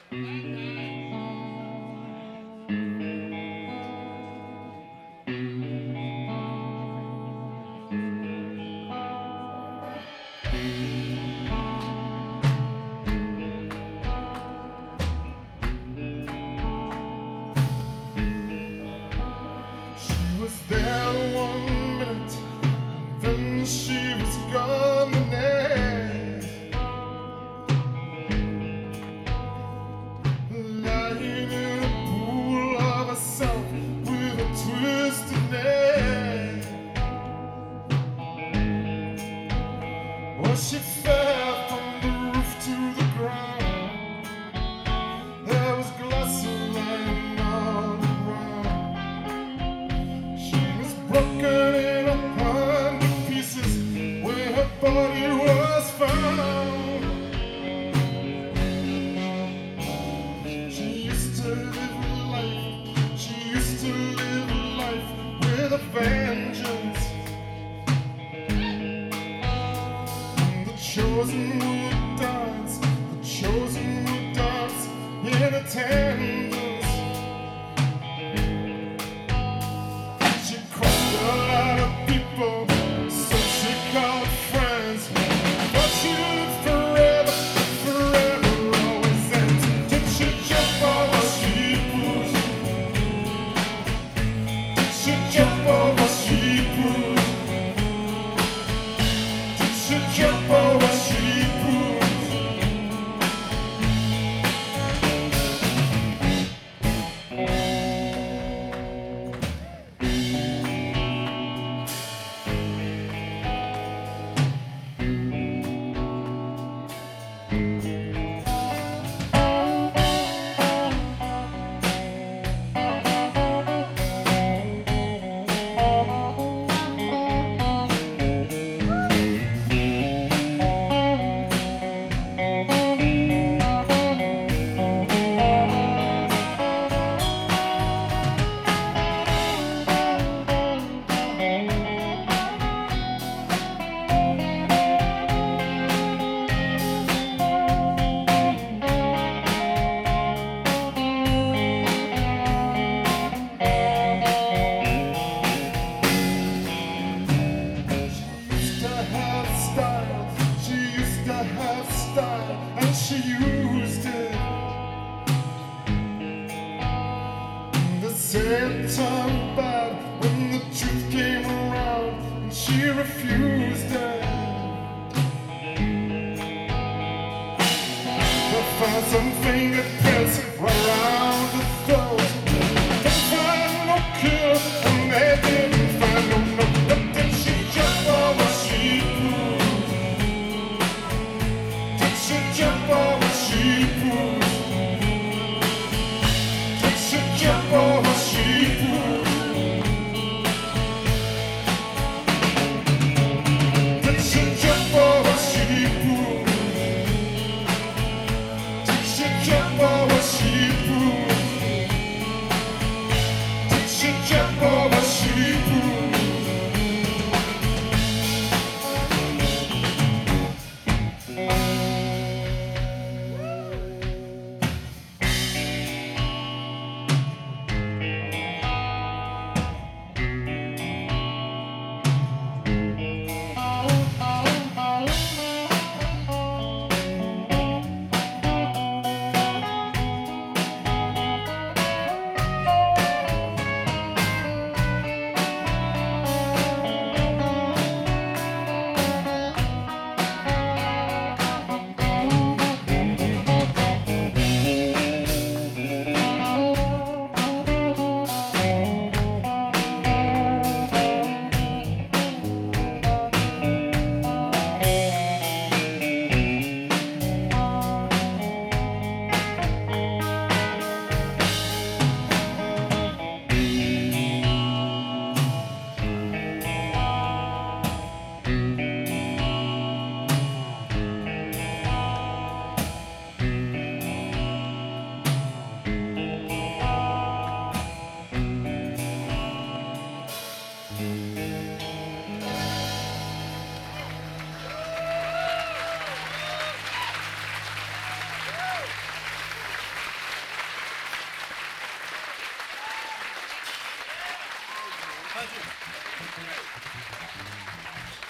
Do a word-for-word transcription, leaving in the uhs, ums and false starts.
She was there one minute, then she was gone the next. Lying in a pool of herself with a twisted neck. Well, she fell from the roof to the ground. There was glass lying all around. She was broken in a hundred pieces where her body was found. She used to live life, she used to live life with a vengeance. The chosen would dance, the chosen would dance in attendance. She crossed a lot of people, so she called friends. But she lived forever, forever always ends. Did she jump over sheep? Did she jump over sheep? Did she jump over sheep? And she used it. The same time bad when the truth came around, and she refused it. They found some fingerprints around the throat. They found no kill, and they didn't find no note. But did she jump over sheep? Jump over sheep. Did she jump over sheep? Did she jump over sheep? Did she jump over sheep? Did she jump over sheep? Thank you.